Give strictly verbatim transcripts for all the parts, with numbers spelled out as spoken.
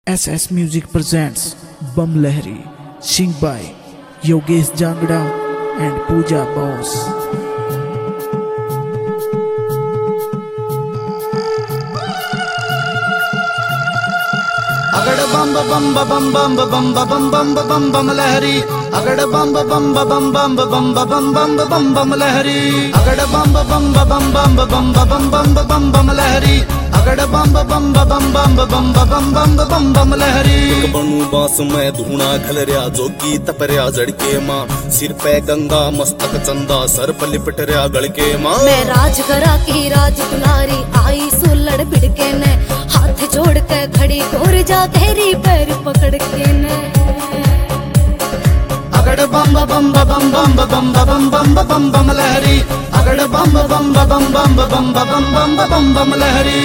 S S Music presents Bum Lahari, sing by Yogesh Jangda and Pooja Boss. अगड़ बम बम बम बम बम बम बम बम बम लहरी अगड़ बम बम बम बम बम बम बम बम बम लहरी अगड़ बम बम बम बम बम बम बम बम लहरी अगड़ बम बम बम बम बम बम बम बम लहरी बनू बांस में धूना घलरिया जोगी तपरिया जड़के माँ सिर पे गंगा मस्तक चंदा सर पर लिपट रहा गड़के माँ मैं राजगरा की राज दुलारी आई सुलड़ बिड़के ने हाथ जोड़ के खड़ी गोर जा तेरी पैर पकड़ के ने अगड़ बम बम बम बम बम बम बम बम बम लहरी अगड़ बम बम बम बम बम बम बम बम लहरी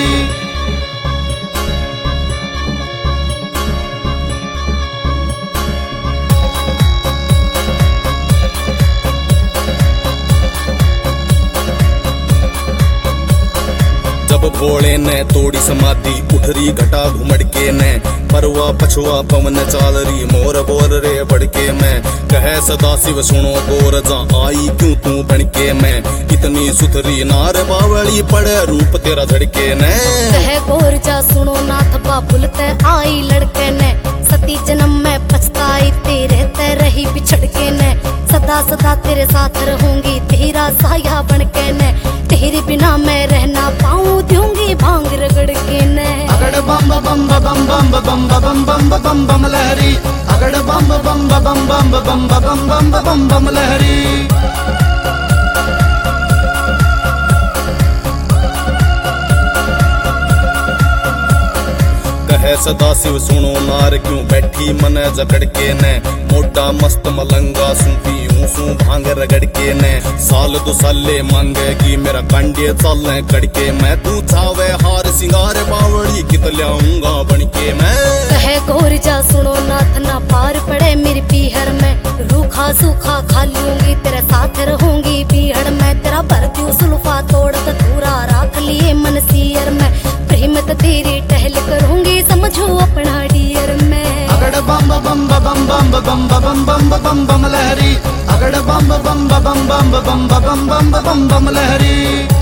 जब भोले ने तोड़ी समाधि उठरी घटा घुमड़के ने परवा पछुआ पवन चालरी मोर बोल रे बड़के में कहे सदा शिव सुनो गोर जा आई क्यों तू बनके में इतनी सुथरी नार बावली पड़े रूप तेरा धड़के ने कहे गोर जा सुनो नाथ बाबुल ते आई लड़के ने सती जन्म में पछताई तेरे ते रही बिछड़ के ने सदा सदा तेरे साथ रहूंगी तेरा साया बनके ने तेरे बिना मैं रहना पाऊं दूंगी भांग रगड़ के ने अगड़ बम बम बम बम बम बम बम बम बम लहरी अगड़ बम बम बम बम बम बम बम बम लहरी कहे सदा शिव सुनो नार क्यों बैठी मन जकड़ के ने मोटा मस्त मलंगा सूपी सू भांग रगड़ के ने साल दो साले मांगेगी मेरा कंडे चलने कड़के मैं तू चावे हार सिंगार बावड़ी कित लाऊंगा बनके मैं कहे गोर जा सुनो नाथ ना पार पड़े मेरी पीहर में रूखा सूखा खा लूंगी तेरे साथ रहूंगी पीहड़ में तेरा भर दूं सुल्फा तोड़ पूरा राख लिए मन सियर में प्रेम तेरी टहल करूंगी समझो अपना डियर में अगड़ बम बम बम बम बम बम बम बम बम लहरी अगड़ बम बम बम बम बम बम बम बम बम लहरी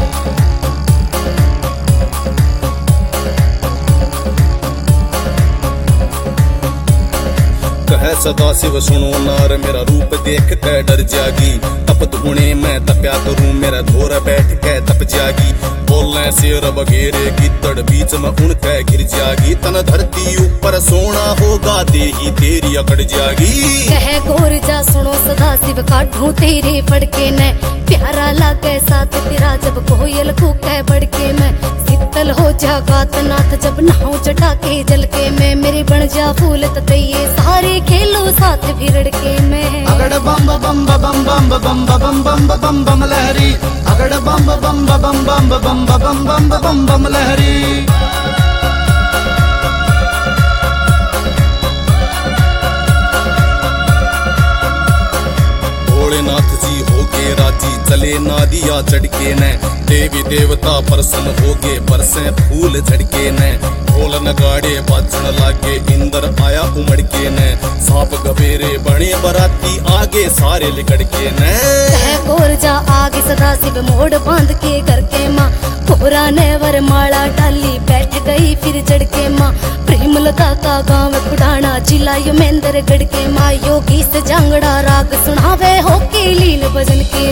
कहे सदा शिव सुनो नार मेरा रूप देख के डर जागी तप धुने में तप्या करूं मेरा धोर बैठ के तप जागी बोलने शेर बगेरे गिद्दड़ बीच में उनके गिर जागी तन धरती ऊपर सोना होगा देही तेरी अकड़ जागी कहे गोर जा सुनो सदा शिव काढूं तेरे फड़के ने प्यारा लागे साथ तेरा जब कोयल कूके बड़के में शीतल हो जा गात नाथ जब नहाऊं जटा के जल के में मेरे बन जा फूल ततैये सारे खेलो साथ भिड़ के में अगड़ बम बम बम बम बम बम बम बम बम लहरी अगड़ बम बम बम बम बम बम बम बम बम लहरी भोलेनाथ जी होगे राजी चले नादिया चढ़के ने देवी देवता प्रसन्न होगे बरसे फूल झड़के ने ढोल नगाड़े बाजन लागे इंदर आया उमड़के ने सांप गबेरे बने बराती आगे सारे लिकड़के ने कहे गोर जा आगे सदा शिव मोड़ बांध के करके माँ कोरा ने वर माला डाली बैठ गई फिर चढ़ के माँ प्रेमलता का गाँव कुडाना जिला युमेंद्र गढ़ के माँ योगी से जांगड़ा राग सुनावे हो के लील भजन के